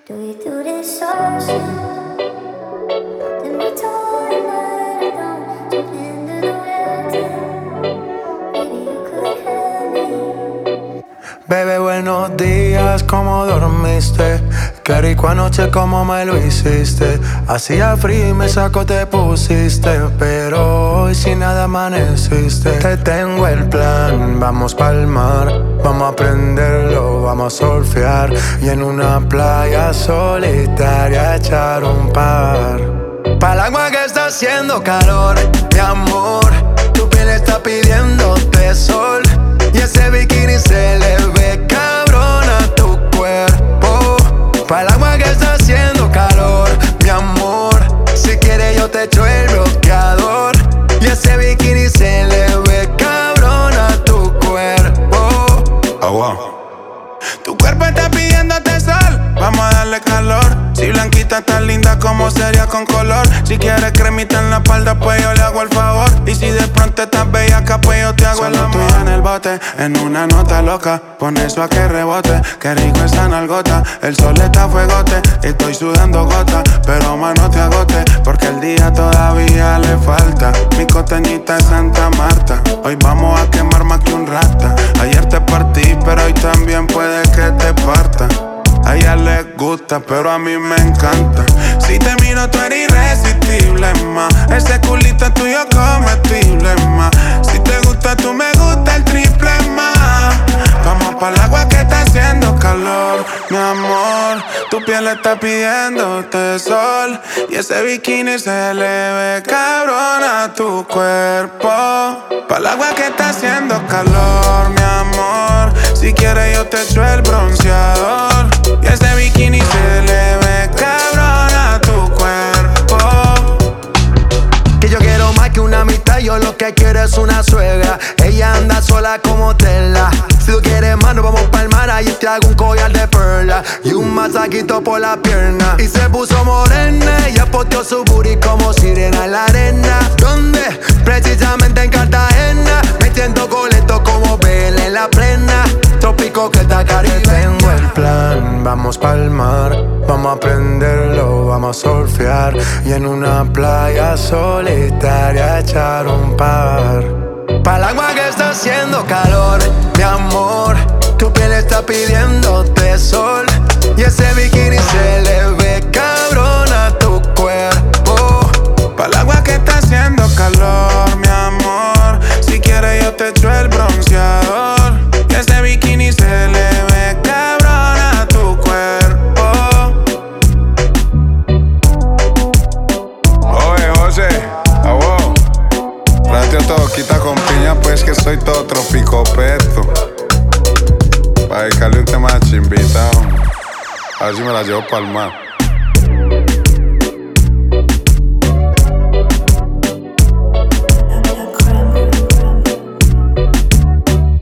Do you do this all shit? De mi todo en maratón, jump into the real thing. Maybe you could help me. Bebé, buenos días, ¿cómo dormiste? Qué rico anoche, ¿cómo me lo hiciste? Hacía frío y me saco te pusiste, pero hoy sin nada amaneciste. Te tengo el plan, vamos pa'l mar, vamos a prenderlo, vamos a surfear y en una playa solitaria echar un par. Pa'l agua que está haciendo calor, mi amor, tu piel está pidiéndote sol y ese bikini se le ve cabrón a tu cuerpo. Pa'l agua que está haciendo calor, mi amor, si quieres yo te echo el bloqueador y ese bikini se le ve cabrón a tu cuerpo. Agua. Tu cuerpo está pidiéndote sol, vamos a darle calor. Si blanquita tan linda, ¿cómo sería con color? Si quieres cremita en la espalda, pues yo le hago el favor. Y si de pronto estás bellaca, pues yo te hago el amor. Solo tú en el bote, en una nota loca, pon eso a que rebote. Qué rico esa nalgota, el sol está a fuegote. Estoy sudando gota, pero más no te agotes, porque el día todavía le falta. Mi costeñita es Santa Marta, hoy vamos a quemar más que un rata. Ayer te partí, pero hoy también puede que te parta. A ella le gusta, pero a mí me encanta. Si te miro tú eres irresistible, ma. Ese culito es tuyo comestible, ma. Si te gusta tú me gusta el triple, ma. Vamos pa'l agua que está haciendo calor, mi amor. Tu piel está pidiéndote sol y ese bikini se le ve cabrón a tu cuerpo. Pa'l agua que está haciendo calor, mi amor. Si quieres yo te echo el bronceador y ese bikini se le ve cabrón a tu cuerpo. Que yo quiero más que una amistad, yo lo que quiero es una suegra. Ella anda sola como tela. Si tú quieres más, nos vamos pa'l mar, ahí te hago un collar de perla y un masajito por la pierna. Y se puso morena, ella posteó su booty como sirena en la arena. ¿Dónde? Precisamente en Cartagena, metiendo coleto como vela en la plena. Trópico que está caribe. Tengo el plan, vamos pa'l mar, vamos a prenderlo, vamos a surfear y en una playa solitaria echar un par. Pa'l agua que está haciendo calor, mi amor, tu piel está pidiéndote sol y ese bikini se le ve cabrón a tu cuerpo. Pa'l agua que está haciendo calor, mi amor, si quieres yo te echo el bronceador y ese bikini se le ve cabrón a tu cuerpo. Oye, José, abuelo, tráete todo, quita con piña, pues que soy todo tropicopeto. Pa' dedicarle un tema de chimbita, a ver si me la llevo pa'l mar.